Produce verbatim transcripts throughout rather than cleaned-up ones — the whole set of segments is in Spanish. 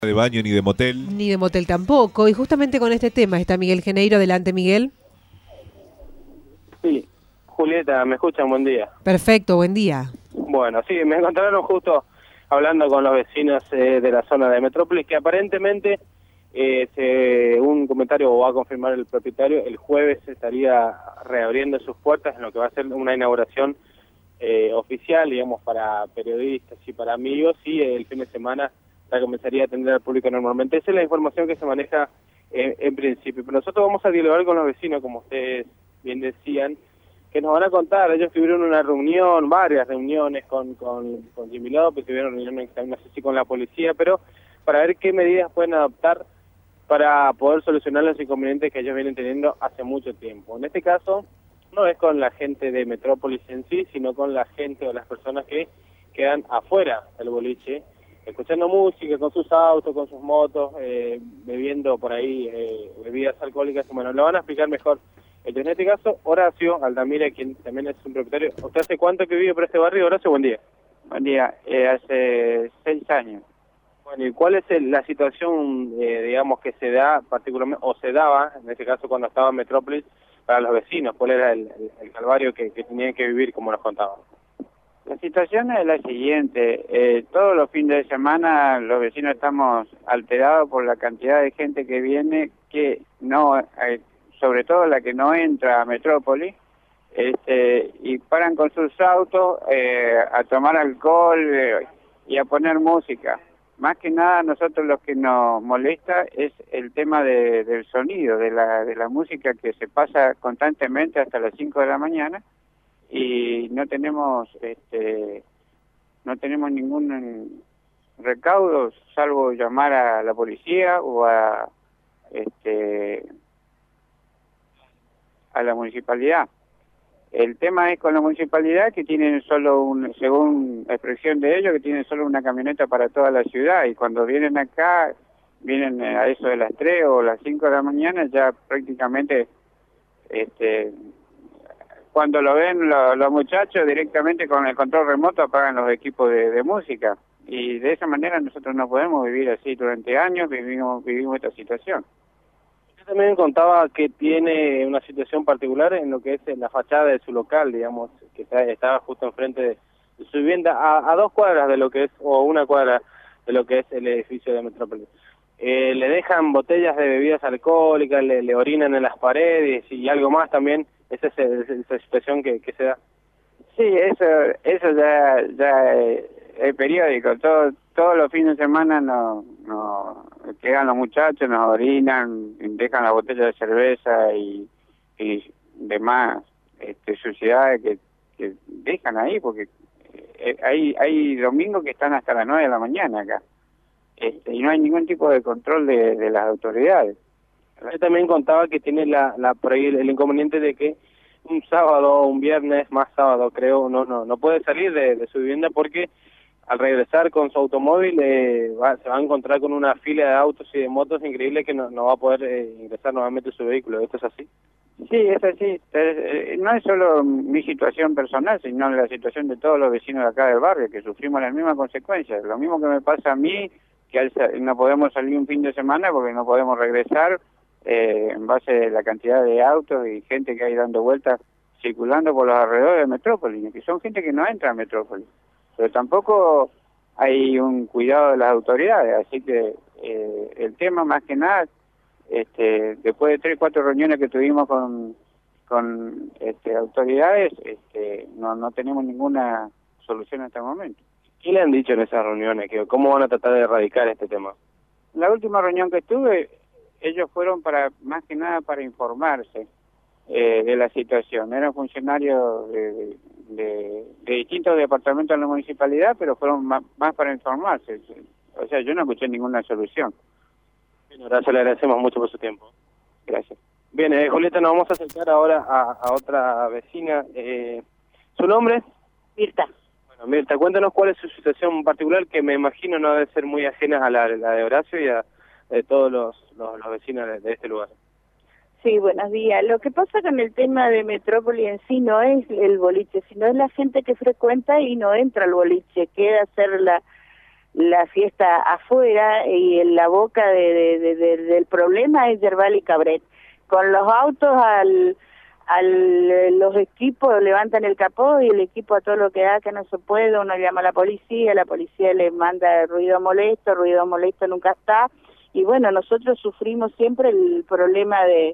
de baño ni de motel. Ni de motel tampoco. Y justamente con este tema está Miguel Geneiro. Adelante, Miguel. Sí, Julieta, ¿me escuchan? Buen día. Perfecto, buen día. Bueno, sí, me encontraron justo hablando con los vecinos eh, de la zona de Metrópolis, que aparentemente, eh, se, un comentario va a confirmar el propietario, el jueves estaría reabriendo sus puertas en lo que va a ser una inauguración eh, oficial, digamos, para periodistas y para amigos, y el fin de semana ya comenzaría a atender al público normalmente. Esa es la información que se maneja eh, en principio. Pero nosotros vamos a dialogar con los vecinos, como ustedes bien decían, que nos van a contar. Ellos tuvieron una reunión, varias reuniones con, con, con Jimmy López, tuvieron reuniones también, no sé si con la policía, pero para ver qué medidas pueden adoptar para poder solucionar los inconvenientes que ellos vienen teniendo hace mucho tiempo. En este caso, no es con la gente de Metrópolis en sí, sino con la gente o las personas que quedan afuera del boliche, escuchando música, con sus autos, con sus motos, eh, bebiendo por ahí eh, bebidas alcohólicas. Bueno, lo van a explicar mejor. En este caso, Horacio Aldamira, quien también es un propietario. ¿Usted hace cuánto que vive por este barrio? Horacio, buen día. Buen día, eh, hace seis años. Bueno, ¿y cuál es el, la situación, eh, digamos, que se da particularmente, o se daba, en este caso cuando estaba en Metrópolis, para los vecinos? ¿Cuál era el, el, el calvario que, que tenían que vivir, como nos contaban? La situación es la siguiente, eh, todos los fines de semana los vecinos estamos alterados por la cantidad de gente que viene, que no, eh, sobre todo la que no entra a Metrópolis, este, y paran con sus autos eh, a tomar alcohol eh, y a poner música. Más que nada, nosotros lo que nos molesta es el tema de, del sonido, de la, de la música que se pasa constantemente hasta las cinco de la mañana, y no tenemos este no tenemos ningún recaudo salvo llamar a la policía o a este a la municipalidad. El tema es con la municipalidad, que tienen solo un, según la expresión de ellos, que tienen solo una camioneta para toda la ciudad, y cuando vienen acá, vienen a eso de las tres o las cinco de la mañana, ya prácticamente este cuando lo ven los, los muchachos, directamente con el control remoto apagan los equipos de, de música. Y de esa manera nosotros no podemos vivir así. Durante años vivimos vivimos esta situación. Usted también contaba que tiene una situación particular en lo que es la fachada de su local, digamos, que está, estaba justo enfrente de su vivienda, a, a dos cuadras de lo que es, o una cuadra de lo que es el edificio de Metrópolis. Eh, le dejan botellas de bebidas alcohólicas, le, le orinan en las paredes y algo más también. Esa es esa situación que, que se da. Sí, eso eso ya ya es, es periódico. Todo, todos los fines de semana nos no, quedan los muchachos, nos orinan, dejan la botella de cerveza y, y demás este, suciedades que, que dejan ahí, porque hay, hay domingos que están hasta las nueve de la mañana acá. Este, y no hay ningún tipo de control de, de las autoridades. Usted también contaba que tiene la, la por ahí el, el inconveniente de que un sábado o un viernes, más sábado creo, no no no puede salir de, de su vivienda porque al regresar con su automóvil eh, va, se va a encontrar con una fila de autos y de motos increíble que no, no va a poder eh, ingresar nuevamente su vehículo. ¿Esto es así? Sí, es así. Eh, no es solo mi situación personal, sino la situación de todos los vecinos de acá del barrio, que sufrimos las mismas consecuencias. Lo mismo que me pasa a mí, que al, no podemos salir un fin de semana porque no podemos regresar, eh, en base a la cantidad de autos y gente que hay dando vueltas circulando por los alrededores de Metrópolis, que son gente que no entra a Metrópolis, pero tampoco hay un cuidado de las autoridades, así que eh, el tema más que nada, este, después de tres, cuatro reuniones que tuvimos con con este, autoridades, este, no, no tenemos ninguna solución hasta el momento. ¿Qué le han dicho en esas reuniones? Que ¿Cómo van a tratar de erradicar este tema? La última reunión que tuve, ellos fueron para más que nada para informarse eh, de la situación. Eran funcionarios de, de, de distintos departamentos de la municipalidad, pero fueron más, más para informarse. O sea, yo no escuché ninguna solución. Bien, gracias, le agradecemos mucho por su tiempo. Gracias. Bien, eh, Julieta, nos vamos a acercar ahora a, a otra vecina. Eh, ¿Su nombre? Mirta. Bueno, Mirta, cuéntanos cuál es su situación particular, que me imagino no debe ser muy ajena a la, la de Horacio y a de todos los, los, los vecinos de, de este lugar. Sí, buenos días. Lo que pasa con el tema de Metrópolis en sí no es el boliche, sino es la gente que frecuenta y no entra al boliche, queda hacer la la fiesta afuera y en la boca de, de, de, de, del problema es Yerbal y Cabret. Con los autos al, al los equipos levantan el capó y el equipo a todo lo que da que no se puede, uno llama a la policía, la policía le manda ruido molesto, ruido molesto nunca está, y bueno, nosotros sufrimos siempre el problema de,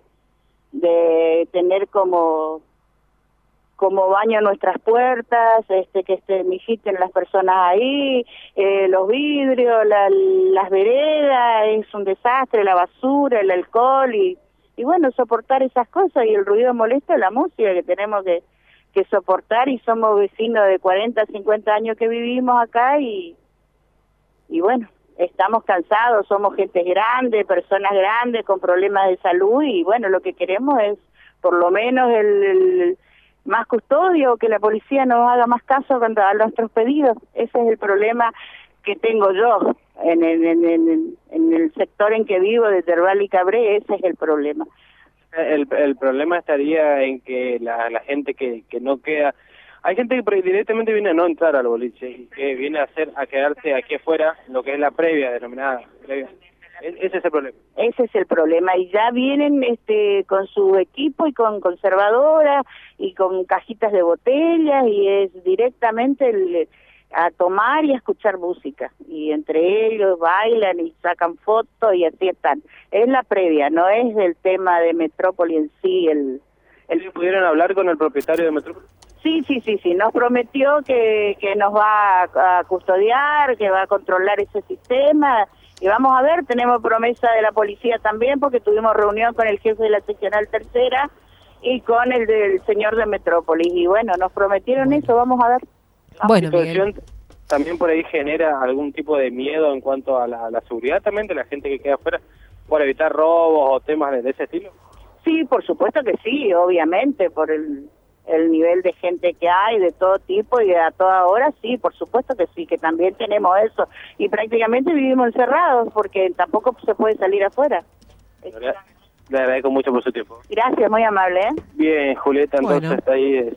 de tener como como baño nuestras puertas, este que este, mijiten las personas ahí, eh, los vidrios, la, las veredas, es un desastre, la basura, el alcohol, y, y bueno, soportar esas cosas, y el ruido molesto de la música que tenemos que, que soportar, y somos vecinos de cuarenta, cincuenta años que vivimos acá, y, y bueno, estamos cansados, somos gente grande, personas grandes con problemas de salud, y bueno, lo que queremos es por lo menos el... el más custodio, que la policía nos haga más caso cuando a nuestros pedidos. Ese es el problema que tengo yo en el, en, el, en el sector en que vivo de Yerbal y Cabret, ese es el problema. El, el problema estaría en que la, la gente que, que no queda... Hay gente que directamente viene a no entrar al boliche y que viene a hacer a quedarse aquí afuera, lo que es la previa, denominada previa. Ese es el problema. Ese es el problema, y ya vienen este con su equipo y con conservadoras y con cajitas de botellas, y es directamente el, a tomar y a escuchar música, y entre ellos bailan y sacan fotos y así están. Es la previa, no es el tema de Metrópoli en sí. El, el... ¿Pudieron hablar con el propietario de Metrópoli? Sí, sí, sí, sí, nos prometió que, que nos va a, a custodiar, que va a controlar ese sistema. Y vamos a ver, tenemos promesa de la policía también, porque tuvimos reunión con el jefe de la seccional tercera y con el del señor de Metrópolis. Y bueno, nos prometieron eso, vamos a ver. Bueno, ¿La situación también por ahí genera algún tipo de miedo en cuanto a la, a la seguridad también de la gente que queda afuera, por evitar robos o temas de, de ese estilo? Sí, por supuesto que sí, obviamente, por el... el nivel de gente que hay, de todo tipo y a toda hora, sí, por supuesto que sí, que también tenemos eso. Y prácticamente vivimos encerrados porque tampoco se puede salir afuera. Le agradezco mucho por su tiempo. Gracias, muy amable. ¿eh? Bien, Julieta, entonces bueno. ahí